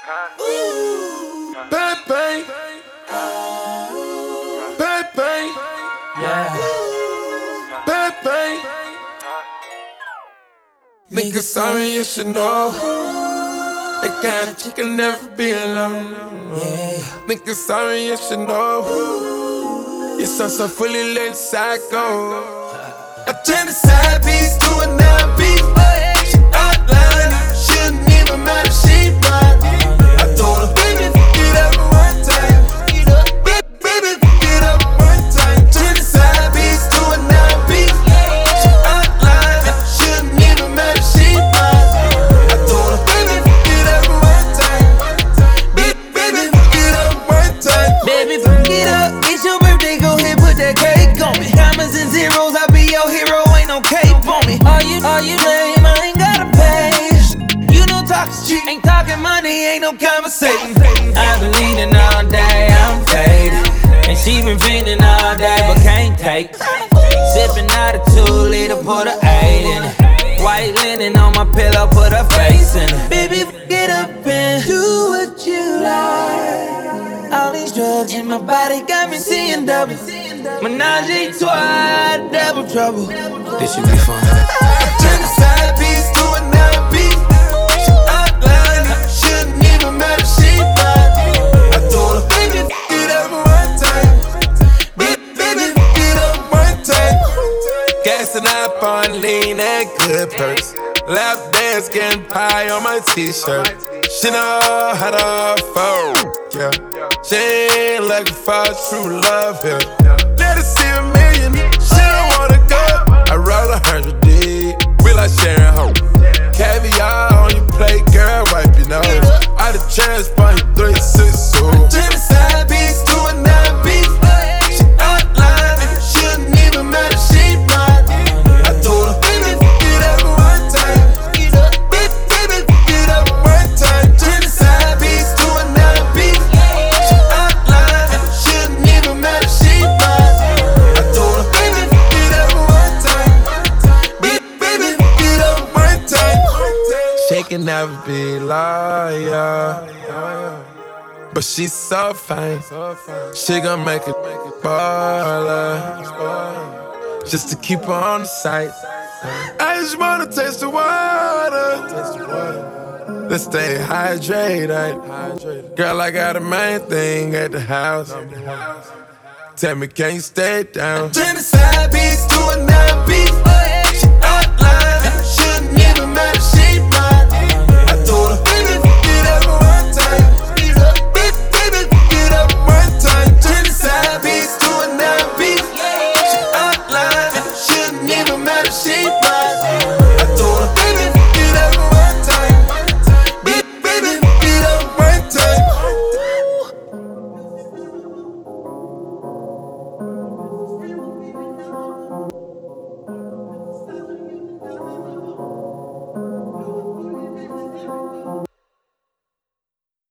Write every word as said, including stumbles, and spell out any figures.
Bang, bang. Bang, bang. Yeah. Bang, bang. Nigga, sorry, you should know. That kind of chick can never be alone. Yeah. Nigga, sorry, you should know. You're so, so fully lit psycho. I turn the side piece to a nine piece. She outline, shouldn't even matter, she mine. I told her, baby, fuck it up one time. Baby, fuck it up one time. Turn the side piece to a nine piece. She outline, shouldn't even matter, she mine. I told her, baby, fuck it up one time. Baby, fuck it up one time. Baby, fuck it up. It's your birthday, go ahead, put that cake on me. Commas and zeros, I'll be your hero, ain't no cape on me. Are you, are you lame? I ain't gotta pay. You know talking cheap, ain't talking money, ain't no conversation. I've been leaning all day, I'm faded. And she been feeling all day, but can't take. Sipping out a two liter, put a eight in it. White linen on my pillow, put her face in it. Baby, get up and do what you like. All these drugs in my body got me seeing double. Menage a trois, double trouble. This should be fun. Turn the side piece to a nine piece. She outline, shouldn't even matter, she mine. I told her, baby, fuck it up one time. Baby, baby, fuck it up one time. Gassing up on lean and good purse. Lap dance, getting pie on my t-shirt. She know how to fold, yeah. She ain't looking for true love here. Let her see a million, she don't wanna go. I roll a hundred D, we like sharing home. Caviar on your plate, girl, wipe your nose. Out of chance, find you three, six, so. Turn the side piece to a nine piece. She outline, shouldn't even matter, she mine. I told her, baby, fuck it up one time. Baby, baby, fuck it up one time. Turn the side piece to a nine piece. She outline, shouldn't even matter, she mine. I told her, baby, fuck it up one time. Baby, baby, fuck it up one time. She can never be loyal, but she's so fine. She gon' make it baller, just to keep her on the site. I just wanna taste the water. Let's stay hydrated. Girl, I got a main thing at the house. Tell me, can you stay down? Turn the side piece to a nine piece.